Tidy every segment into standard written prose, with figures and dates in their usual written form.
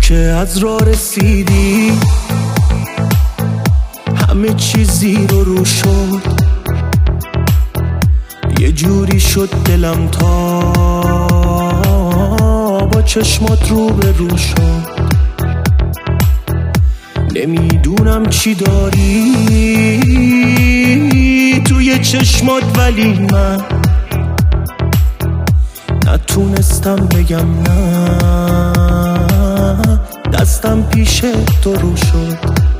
که از راه رسیدی همه چیزی رو شد، یه جوری شد دلم تا با چشمات رو به رو شد. نمیدونم چی داری توی چشمات، ولی من نتونستم بگم نه، دستم پیش تو رو شد.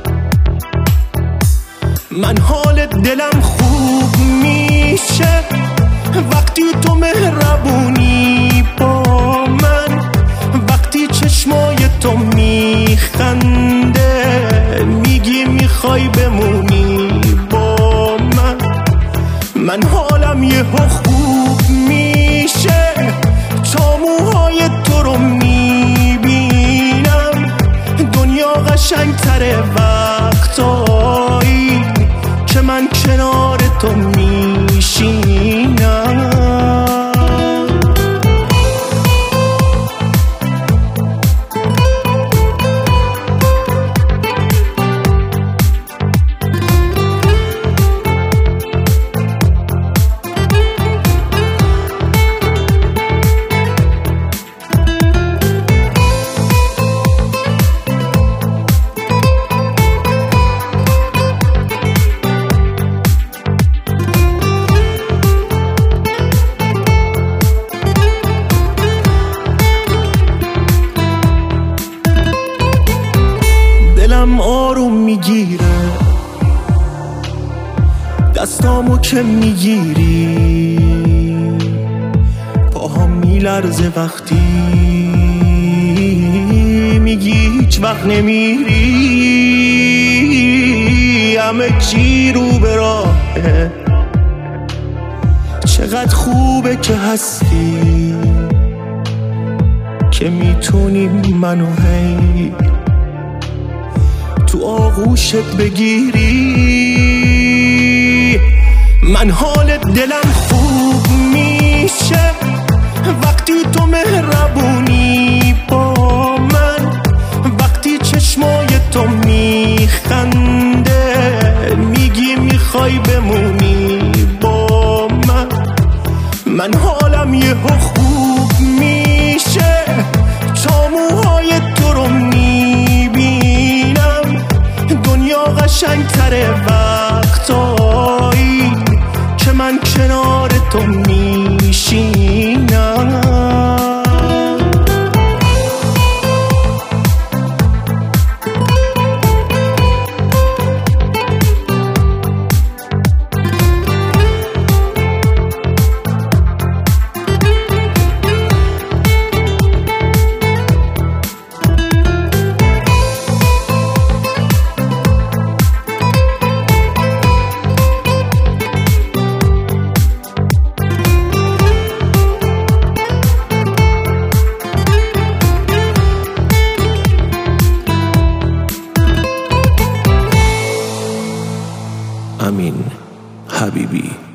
من حال دلم خوب میشه وقتی تو مهربونی با من، وقتی چشمای تو میخنده میگی میخوای بمونی با من. من حالم یهو خوب میشه تا موهای تو رو میبینم، دنیا قشنگتره وقتایی که من کنار تو میشینم. دلم آروم میگیره دستامو که میگیری، پاهم میلرزه وقتی میگی هیچ وقت نمیری. همه چی رو به راهه، چقدر خوبه که هستی که میتونی منو هی تو آغوشت بگیری. من حال دلم خوب میشه وقتی تو مهربونی با من، وقتی چشمای تو میخنده میگی میخوای بمونی با من. من حالم یهو خوب میشه تا موهای تو رو میبینم، دنیا قشنگتره وقتایی که من کنار تو میشینم. امین حبیبی.